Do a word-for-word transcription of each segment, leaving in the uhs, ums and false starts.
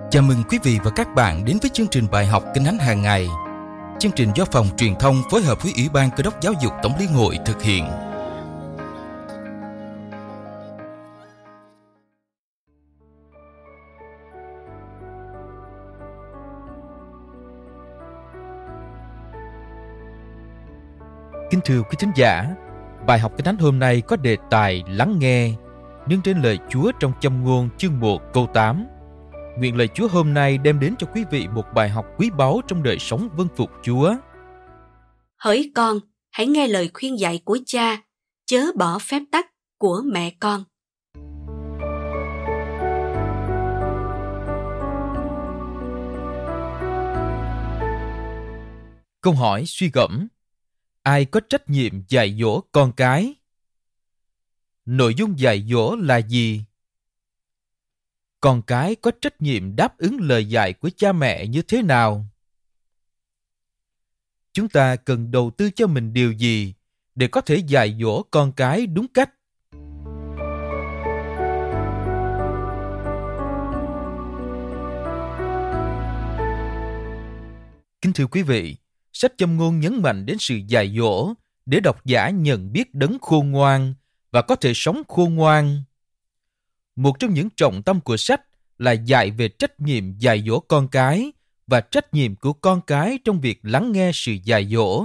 Chào mừng quý vị và các bạn đến với chương trình bài học Kinh Thánh hàng ngày. Chương trình do Phòng Truyền thông phối hợp với Ủy ban Cơ đốc Giáo dục Tổng Liên hội thực hiện. Kính thưa quý thính giả, bài học Kinh Thánh hôm nay có đề tài lắng nghe, nương trên lời Chúa trong Châm ngôn chương một câu tám. Nguyện lời Chúa hôm nay đem đến cho quý vị một bài học quý báu trong đời sống vâng phục Chúa. Hỡi con, hãy nghe lời khuyên dạy của cha, chớ bỏ phép tắc của mẹ con. Câu hỏi suy gẫm: ai có trách nhiệm dạy dỗ con cái? Nội dung dạy dỗ là gì? Con cái có trách nhiệm đáp ứng lời dạy của cha mẹ như thế nào? Chúng ta cần đầu tư cho mình điều gì để có thể dạy dỗ con cái đúng cách? Kính thưa quý vị, sách Châm ngôn nhấn mạnh đến sự dạy dỗ để độc giả nhận biết đấng khôn ngoan và có thể sống khôn ngoan. Một trong những trọng tâm của sách là dạy về trách nhiệm dạy dỗ con cái và trách nhiệm của con cái trong việc lắng nghe sự dạy dỗ.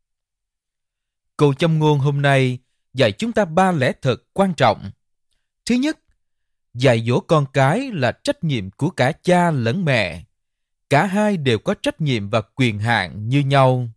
Câu châm ngôn hôm nay dạy chúng ta ba lẽ thật quan trọng. Thứ nhất, dạy dỗ con cái là trách nhiệm của cả cha lẫn mẹ. Cả hai đều có trách nhiệm và quyền hạn như nhau.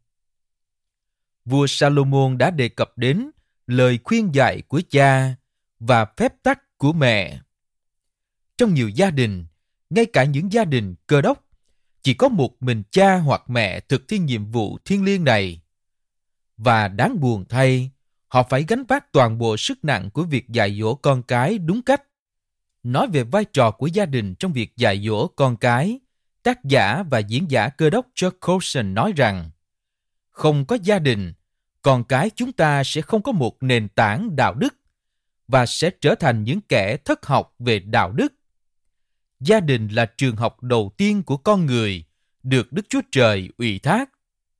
Vua Salomon đã đề cập đến lời khuyên dạy của cha và phép tắc của mẹ. Trong nhiều gia đình, ngay cả những gia đình Cơ đốc, chỉ có một mình cha hoặc mẹ thực thi nhiệm vụ thiêng liêng này. Và đáng buồn thay, họ phải gánh vác toàn bộ sức nặng của việc dạy dỗ con cái đúng cách. Nói về vai trò của gia đình trong việc dạy dỗ con cái, tác giả và diễn giả Cơ đốc Chuck Colson nói rằng, không có gia đình, con cái chúng ta sẽ không có một nền tảng đạo đức và sẽ trở thành những kẻ thất học về đạo đức. Gia đình là trường học đầu tiên của con người, được Đức Chúa Trời ủy thác.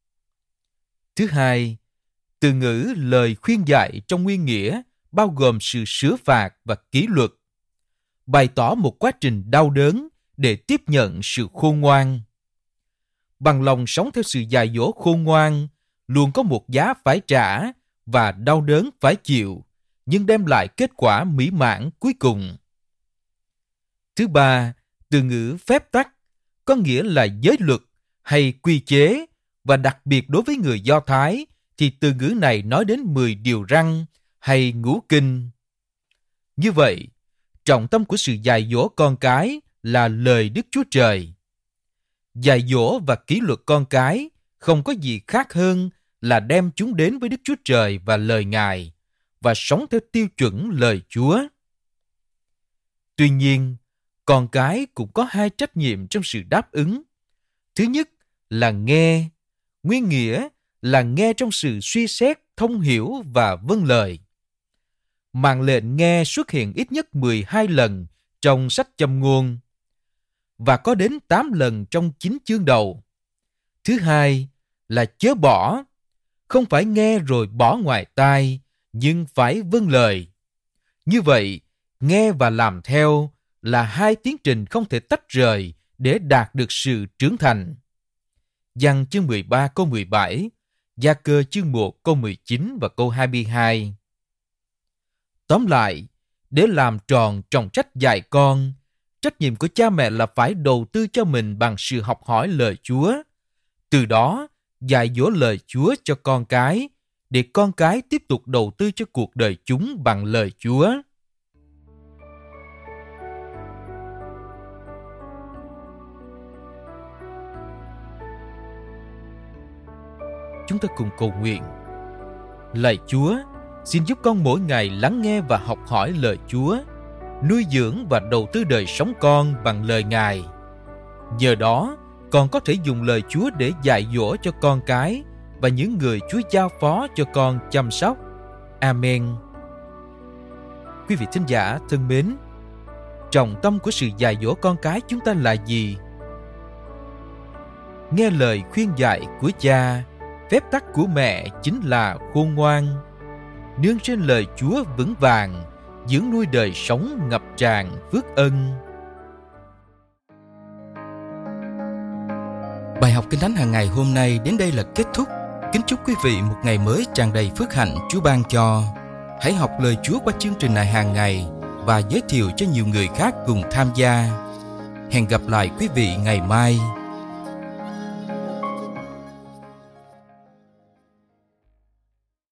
Thứ hai, từ ngữ lời khuyên dạy trong nguyên nghĩa bao gồm sự sửa phạt và kỷ luật, bày tỏ một quá trình đau đớn để tiếp nhận sự khôn ngoan. Bằng lòng sống theo sự dạy dỗ khôn ngoan, luôn có một giá phải trả và đau đớn phải chịu, nhưng đem lại kết quả mỹ mãn cuối cùng. Thứ ba, từ ngữ phép tắc có nghĩa là giới luật hay quy chế, và đặc biệt đối với người Do Thái thì từ ngữ này nói đến mười điều răn hay ngũ kinh. Như vậy, trọng tâm của sự dạy dỗ con cái là lời Đức Chúa Trời. Dạy dỗ và kỷ luật con cái không có gì khác hơn là đem chúng đến với Đức Chúa Trời và lời Ngài và sống theo tiêu chuẩn lời Chúa. Tuy nhiên, con cái cũng có hai trách nhiệm trong sự đáp ứng. Thứ nhất là nghe, nguyên nghĩa là nghe trong sự suy xét, thông hiểu và vâng lời. Mạng lệnh nghe xuất hiện ít nhất mười hai lần trong sách Châm ngôn và có đến tám lần trong chín chương đầu. Thứ hai là chớ bỏ, không phải nghe rồi bỏ ngoài tai, nhưng phải vâng lời. Như vậy, nghe và làm theo là hai tiến trình không thể tách rời để đạt được sự trưởng thành. Giăng chương mười ba câu mười bảy, Gia Cơ chương một câu mười chín và câu hai mươi hai. Tóm lại, để làm tròn trọng trách dạy con, trách nhiệm của cha mẹ là phải đầu tư cho mình bằng sự học hỏi lời Chúa. Từ đó, dạy dỗ lời Chúa cho con cái, để con cái tiếp tục đầu tư cho cuộc đời chúng bằng lời Chúa. Chúng ta cùng cầu nguyện. Lạy Chúa, xin giúp con mỗi ngày lắng nghe và học hỏi lời Chúa, nuôi dưỡng và đầu tư đời sống con bằng lời Ngài. Nhờ đó, con có thể dùng lời Chúa để dạy dỗ cho con cái và những người Chúa giao phó cho con chăm sóc. Amen. Quý vị thính giả thân mến, trọng tâm của sự dạy dỗ con cái chúng ta là gì? Nghe lời khuyên dạy của cha, phép tắc của mẹ chính là khôn ngoan. Nương trên lời Chúa vững vàng, dưỡng nuôi đời sống ngập tràn phước ân. Bài học Kinh Thánh hàng ngày hôm nay đến đây là kết thúc. Kính chúc quý vị một ngày mới tràn đầy phước hạnh Chúa ban cho. Hãy học lời Chúa qua chương trình này hàng ngày và giới thiệu cho nhiều người khác cùng tham gia. Hẹn gặp lại quý vị ngày mai.